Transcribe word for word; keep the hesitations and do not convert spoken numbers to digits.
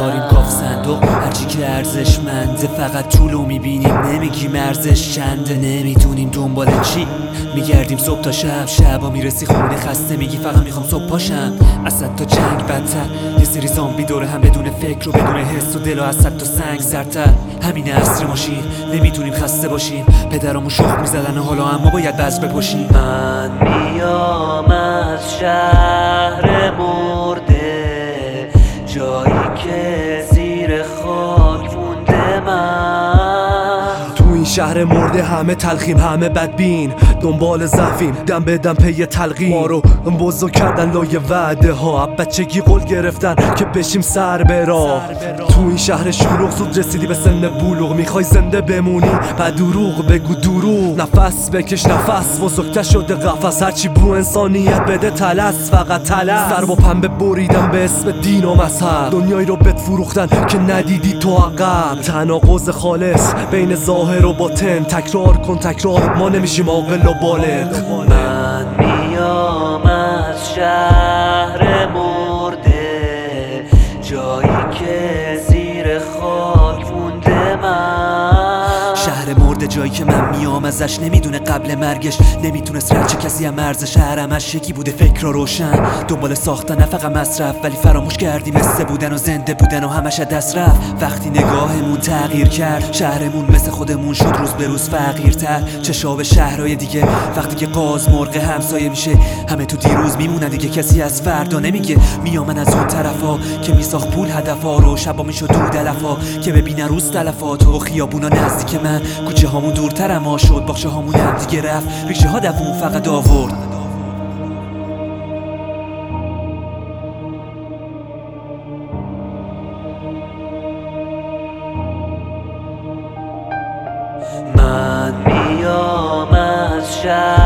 داریم کاف صندوق، هرچی که ارزشمنده فقط طولو میبینیم، نمیگیم ارزش چنده. نمیدونیم دنبال چی میگردیم صبح تا شب، شبا میرسی خونه خسته میگی فقط میخوام صبح پاشم. اسد تا جنگ بدتر، یه سری زامبی دوره هم بدون فکر و بدون حس و دل و اسد تا سنگ سرتر. همین عصر ماشین نمیتونیم خسته باشیم، پدرامون شخم میزدن و حالا اما باید بذر بپاشیم. من میام از شهر مرده، جایی که زیر خاک مونده من. تو این شهر مرده همه تلخیم همه بدبین، دنبال ضعفیم دم به دم پی تلقین. ما رو بزرگ کردن لای وعده ها، بچگی قول گرفتن که بشیم سر به راه. تو این شهر شلوغ زود رسیدی به سن بلوغ، میخوای زنده بمونی بعد دروغ بگو دروغ. نفس بکش نفس، بزرگتر شده قفس، هرچی بو انسانیت بده تلس، فقط تلس. سر با پنبه بریدن به اسم دین و مذهب، دنیایی رو بهت فروختن که ندیدی تو عقب. تناقض خالص بین ظاهر و باطن، تکرار کن تکرار، ما نمیشیم عاقل و بالغ. من میام از شهر مرده، جایی که زیر خاک مونده من. شهر مرده جایی که من میام ازش، نمیدونه قبل مرگش نمیتونست رد چه کسی هم مرز شهرمش. یکی بوده فکر رو روشن، دنبال ساختن نه فقط مصرف، ولی فراموش کردیم مثل بودن و زنده بودن و همش دست رفت. وقتی نگاهمون تغییر کرد، شهرمون مثل خودمون شد روز به روز فقیرتر. چشاب شهرهای دیگه وقتی که قاز مرغ همسایه میشه، همه تو دیروز میمونن دیگه، کسی از فردا نمیگه میامن از اون طرفا که میساخت پول هدفا رو. شبا میشد دود علفا که ببینن روز تلفات و خیابونا نزدیک من، کوچه هامون دورتر اما شد، باغچه هامون هم دیگه رفت، ریشه ها دووم فقط آورد. من میام از شهر